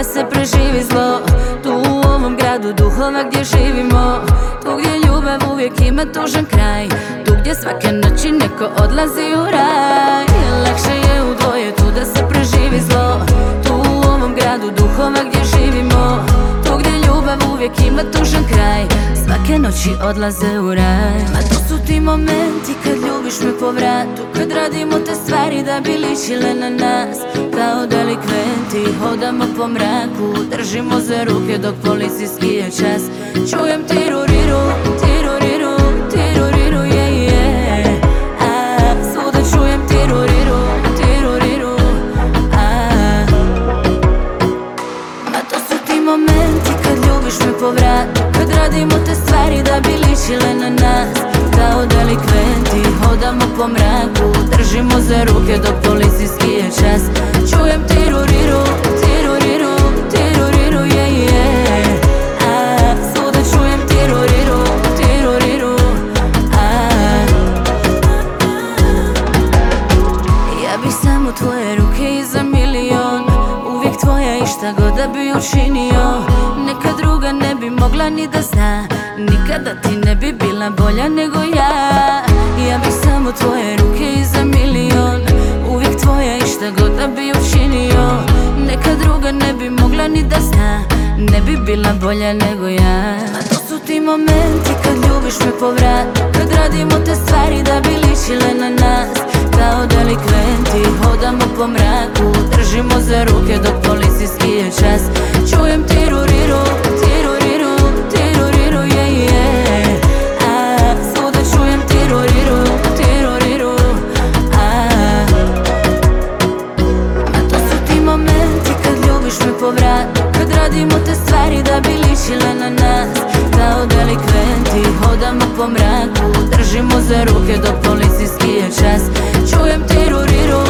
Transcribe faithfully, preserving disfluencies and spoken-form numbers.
se preživi zlo. Tu u ovom gradu duhova gdje živimo, tu gdje ljubav uvijek ima tužan kraj, tu gdje svake noći neko odlazi u raj. Lakše je u dvoje tu da se preživi zlo. Tu u ovom gradu duhova gdje živimo, tu gdje ljubav uvijek ima tužan kraj, svake noći odlaze u raj. A to su ti momenti kad ljubiš me po vratu, kad radimo te stvari da bi ličile na nas. Kao delikventi hodamo po mraku, držimo za ruke dok policijski je čas. Čujem tiruriru, tiruriru, tiruriru, je, je. A svuda čujem tiruriru, tiruriru, a Ma to su ti momenti kad ljubiš me po vratu, kad radimo te stvari da bi ličile na nas. Kao delikventi hodamo po mraku, držimo za ruke dok policijski je čas. Čujem tiruriru, tiruriru, tiruriru, je, je. A svuda čujem tiruriru, tiruriru, a ja bih samo tvoje ruke i za milion, uvijek tvoja i šta god da bi učinio. Neka druga ne bi mogla ni da zna, nikada ti ne bi bila bolja nego ja. Ja bih samo tvoje ruke i za milion, uvijek tvoja i šta god da bi učinio. Neka druga ne bi mogla ni da zna, ne bi bila bolja nego ja. A to su ti momenti kad ljubiš me po vratu, kad radimo te stvari da bi ličile na nas. Kao delikventi hodamo po mraku, držimo za ruke dok policijski je čas. Čujem tiruriru, tiruriru, tiruriru, je, je. A svuda čujem tiruriru, tiruriru, a Ma to su ti momenti kad ljubiš me po vratu, kad radimo te stvari da bi ličile na nas. Kao delikventi hodamo po mraku, držimo za ruke dok policijski je čas. Čujem tiruriru,